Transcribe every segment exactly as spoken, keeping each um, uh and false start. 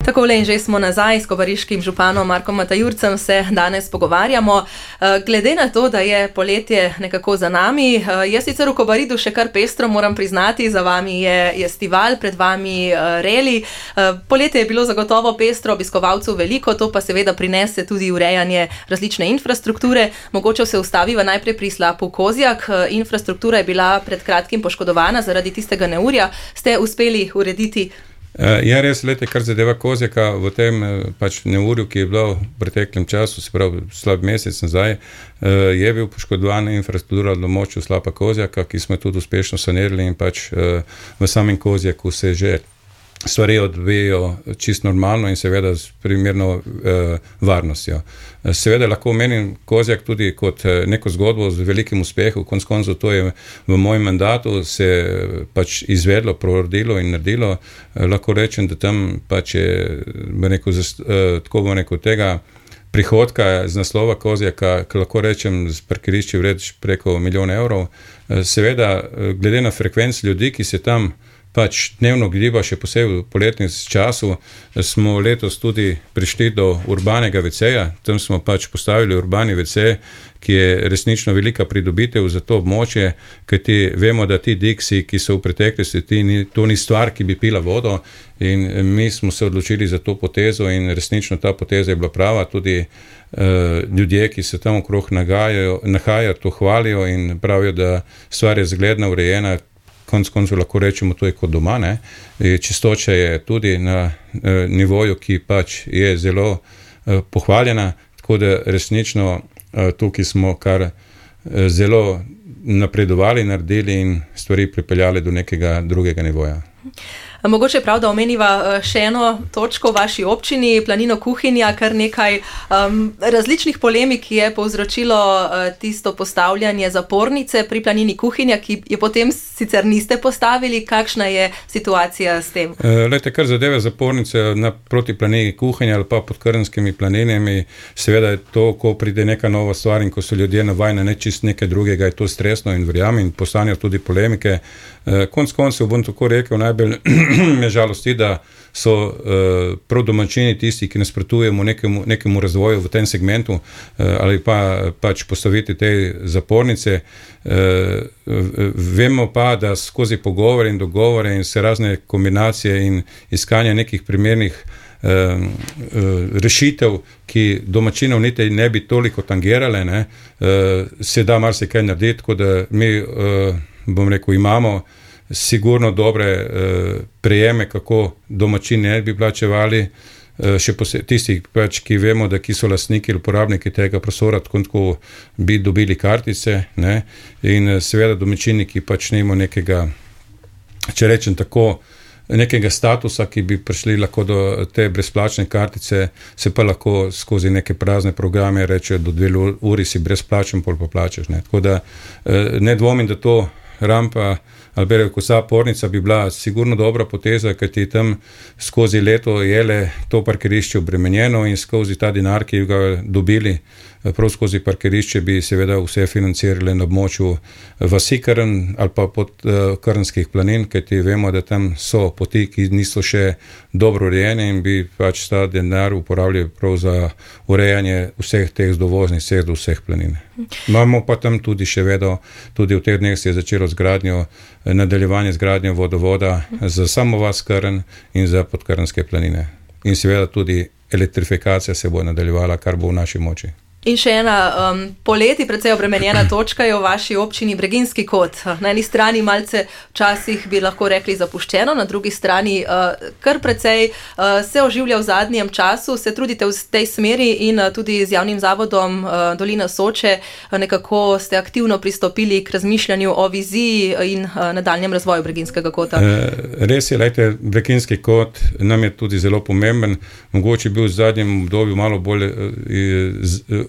Takole in že smo nazaj s kobariškim županom Markom Matajurcem se danes pogovarjamo. Glede na to, da je poletje nekako za nami, je sicer v Kobaridu še kar pestro, moram priznati, za vami je festival, pred vami reli. Poletje je bilo zagotovo pestro, obiskovalcev veliko, to pa seveda prinese tudi urejanje različne infrastrukture. Mogoče se ustaviva najprej pri slapu Kozjak. Infrastruktura je bila pred kratkim poškodovana zaradi tistega neurja. Ste uspeli urediti? Ja, res, lete, kar zadeva Kozjaka, v tem pač neurju, ki je bilo v preteklem času, se pravi slab mesec nazaj, je bil poškodovana infrastruktura v območju slapa Kozjaka, ki smo tudi uspešno sanirali in pač v samem Kozjaku se že stvari odvijajo čisto normalno in seveda s primerno eh, varnostjo. Seveda lahko omenim Kozjak tudi kot neko zgodbo z velikim uspehom, konec koncev to je v mojem mandatu se pač izvedlo, prorodilo in naredilo. Eh, lahko rečem, da tam pač je neko, eh, tako bo neko tega prihodka z naslova Kozjaka, ki lahko rečem z parkirišči vreč preko milijon evrov. Eh, seveda, glede na frekvenc ljudi, ki se tam pač dnevno giba, še posebej v poletnem času, smo letos tudi prišli do urbanega veceja. Tam smo pač postavili urbani vece, ki je resnično velika pridobitev za to območje, kajti vemo, da ti diksi, ki so v preteklosti, ti ni, to ni stvar, ki bi pila vodo in mi smo se odločili za to potezo in resnično ta poteza je bila prava. Tudi uh, ljudje, ki se tam okrog nagajajo, nahajajo, to hvalijo in pravijo, da stvar je zgledna, urejena. Konc koncu lahko rečemo, to je kot doma, ne. Čistoča je tudi na eh, nivoju, ki pač je zelo eh, pohvaljena, tako da resnično eh, tukaj smo kar eh, zelo napredovali, naredili in stvari pripeljali do nekega drugega nivoja. Mogoče je prav, da omeniva še eno točko v vaši občini, Planino Kuhinja, kar nekaj um, različnih polemik je povzročilo uh, tisto postavljanje zapornice pri Planini Kuhinja, ki je potem sicer niste postavili. Kakšna je situacija s tem? E, lejte, kar zadeve zapornice na proti Planini Kuhinja ali pa pod Krnskimi planinami, seveda je to, ko pride neka nova stvar in ko so ljudje navajeni ne čist nekaj drugega, je to stresno in verjamem in postanejo tudi polemike. E, konc koncev bom tako rekel, najbolj me žalosti, da so uh, prav domačini tisti, ki nasprotujemo nekemu, nekemu razvoju v tem segmentu uh, ali pa pač postaviti te zapornice. Uh, vemo pa, da skozi pogovore in dogovore in se razne kombinacije in iskanja nekih primernih uh, uh, rešitev, ki domačinov niti ne bi toliko tangirale, ne, uh, se da marsikaj narediti, tako da mi, uh, bom rekel, imamo sigurno dobre uh, prejeme, kako domačini ne bi plačevali, uh, še posebej tisti, pač, ki vemo, da ki so lastniki ali uporabniki tega prostora, tako, tako bi dobili kartice, ne? In uh, seveda domačini, ki pač nimo nekega, če rečem tako, nekega statusa, ki bi prišli lahko do te brezplačne kartice, se pa lahko skozi neke prazne programe rečejo, do dve uri si brezplačen, pol pa plačeš. Ne? Tako da uh, ne dvomim, da to rampa ali ko zapornica bi bila sigurno dobra poteza, kajti tam skozi leto je le to parkirišče obremenjeno in skozi ta denar, ki ga dobili, prav skozi parkirišče bi seveda vse financirali na območju vasi Krn ali pa pod uh, Krnskih planin, kajti vemo, da tam so poti, ki niso še dobro urejene in bi pač ta denar uporabljali prav za urejanje vseh teh dovoznih cest do vseh planin. Imamo pa tam tudi še vedo, tudi v teh dneh se je začelo z gradnjo, nadaljevanje z gradnjo vodovoda za samo vas Krn in za podkrnske planine. In seveda tudi elektrifikacija se bo nadaljevala, kar bo v naši moči. In še ena um, poleti precej obremenjena točka je v vaši občini Breginjski kot. Na eni strani malce včasih bi lahko rekli zapuščeno, na drugi strani uh, kar precej uh, se oživlja v zadnjem času, se trudite v tej smeri in uh, tudi z javnim zavodom uh, Dolina Soče uh, nekako ste aktivno pristopili k razmišljanju o viziji in uh, nadaljnjem razvoju Breginjskega kota. E, res je, lejte, Breginjski kot nam je tudi zelo pomemben, mogoče bil v zadnjem obdobju malo bolj uh, z,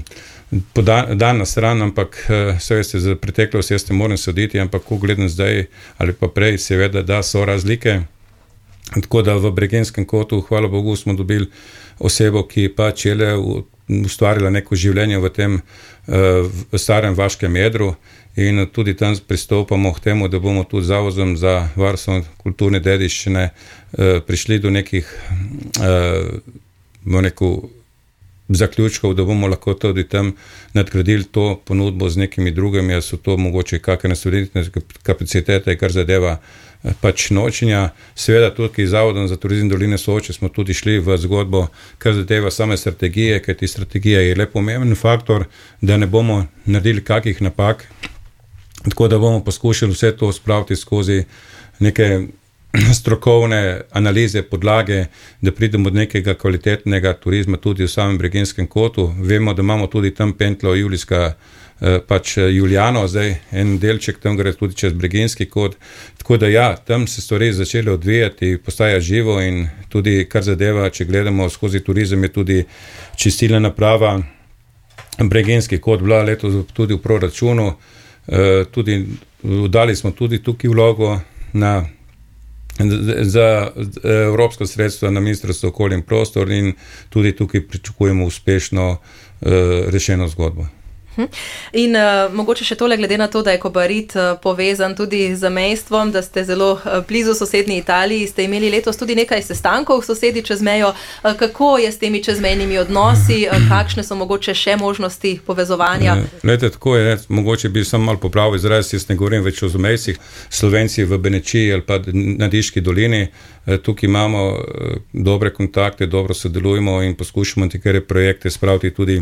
dan na stran, ampak vse veste, za preteklost jaz ne morem soditi, ampak ko gledam zdaj ali pa prej, seveda, da so razlike. Tako da v Bregenskem kotu, hvala Bogu, smo dobili osebo, ki pač je ustvarila neko življenje v tem v starem vaškem jedru in tudi tam pristopamo k temu, da bomo tudi zavodom za varstvo kulturne dediščine prišli do nekih neko zaključkov, da bomo lahko tudi tam nadgradili to ponudbo z nekimi drugimi, a so to mogoče kakšne naslednje kapacitete, kar zadeva pač nočenja. Seveda tudi z Zavodom za turizem Doline Soče smo tudi šli v zgodbo, kar zadeva same strategije, ker ti strategija je le pomemben faktor, da ne bomo naredili kakih napak, tako da bomo poskušali vse to spraviti skozi neke strokovne analize, podlage, da pridemo do nekega kvalitetnega turizma tudi v samem Bregenskem kotu. Vemo, da imamo tudi tam pentlo Julijska, pač Julijano, zdaj en delček tam gre tudi čez Bregenski kot, tako da ja, tam se stvari začele odvijati, postaja živo in tudi kar zadeva, če gledamo skozi turizem, je tudi čistilna naprava Bregenski kot bila letos tudi v proračunu, tudi dali smo tudi tukaj vlogo na za evropska sredstva na Ministrstvo okolja in prostor in tudi tukaj pričakujemo uspešno uh, rešeno zgodbo. In uh, mogoče še tole, glede na to, da je Kobarid uh, povezan tudi z zamejstvom, da ste zelo uh, blizu sosednji Italiji, ste imeli letos tudi nekaj sestankov v sosedi čez mejo. Uh, kako je s temi čezmejnimi odnosi, uh, kakšne so mogoče še možnosti povezovanja? Glejte, tako je, ne, mogoče bi sam malo popravil izraz, jaz ne govorim več o zamejcih, Slovenci v Benečiji ali pa na Diški dolini, uh, tukaj imamo uh, dobre kontakte, dobro sodelujemo in poskušamo nekatere projekte spraviti tudi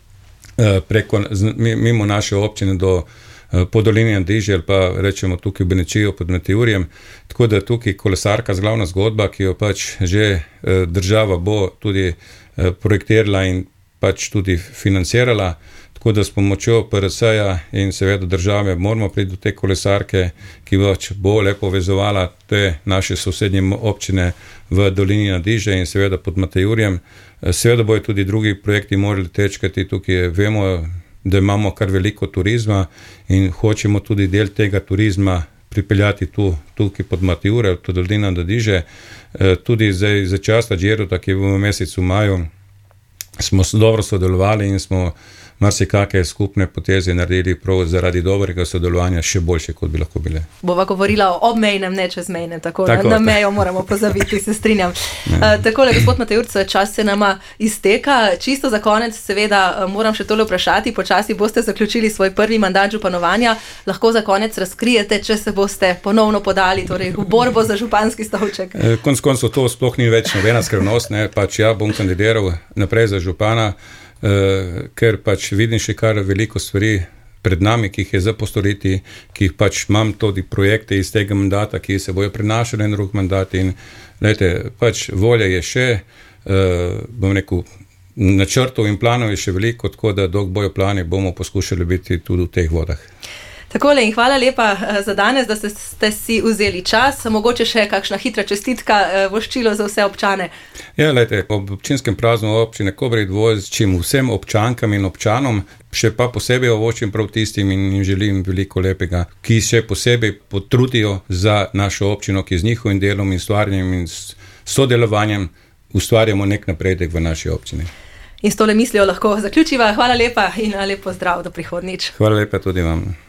preko, mimo naše občine do Podolini Andiže ali pa rečemo tukaj v Benečijo pod Meteorjem. Tako da tukaj kolesarka z glavna zgodba, ki jo pač že država bo tudi projektirala in pač tudi financirala. Tako da s pomočjo P R S-ja in seveda države moramo priti do te kolesarke, ki bo lepo vezovala te naše sosednje občine v Dolini Andiže in seveda pod Meteorjem. Seveda bojo tudi drugi projekti morali tečkati, tukaj vemo, da imamo kar veliko turizma in hočemo tudi del tega turizma pripeljati tu, tukaj pod Meteorje, pod Dolino Andiže. Tudi zdaj za časa Džerota, ki je v mesecu maju, smo dobro sodelovali in smo marsikake skupne poteze naredili prav zaradi dobrega sodelovanja še boljše, kot bi lahko bile. Bova govorila o obmejnem, ne čezmejnem, tako, tako na, na mejo moramo pozabiti, se strinjam. Uh, takole, gospod Matejurc, čas se nama izteka. Čisto za konec, seveda, moram še tole vprašati, počasi boste zaključili svoj prvi mandat županovanja, lahko za konec razkrijete, če se boste ponovno podali, torej v borbo za županski stolček. E, konc koncev to sploh ni več nobena skrivnost, ne, pač ja bom kandidiral naprej za župana, Uh, ker pač vidim še kar veliko stvari pred nami, ki jih je za postoriti, ki jih pač imam tudi projekte iz tega mandata, ki se bojo prenašali na drug mandat in lejte, pač volja je še, uh, bom rekel, načrtov in planov je še veliko, tako da dok bojo plani, bomo poskušali biti tudi v teh vodah. Takole in hvala lepa za danes, da ste, ste si vzeli čas. Mogoče še kakšna hitra čestitka, voščilo za vse občane. Ja, lejte, ob občinskem praznu občine Kobarid voščim vsem občankam in občanom, še pa posebej voščim prav tistim in jim želim veliko lepega, ki še posebej potrudijo za našo občino, ki z njihovim delom in stvarjanjem in sodelovanjem ustvarjamo nek napredek v naši občini. In s tole mislijo lahko zaključiva. Hvala lepa in lepo zdrav do prihodnjič. Hvala lepa tudi vam.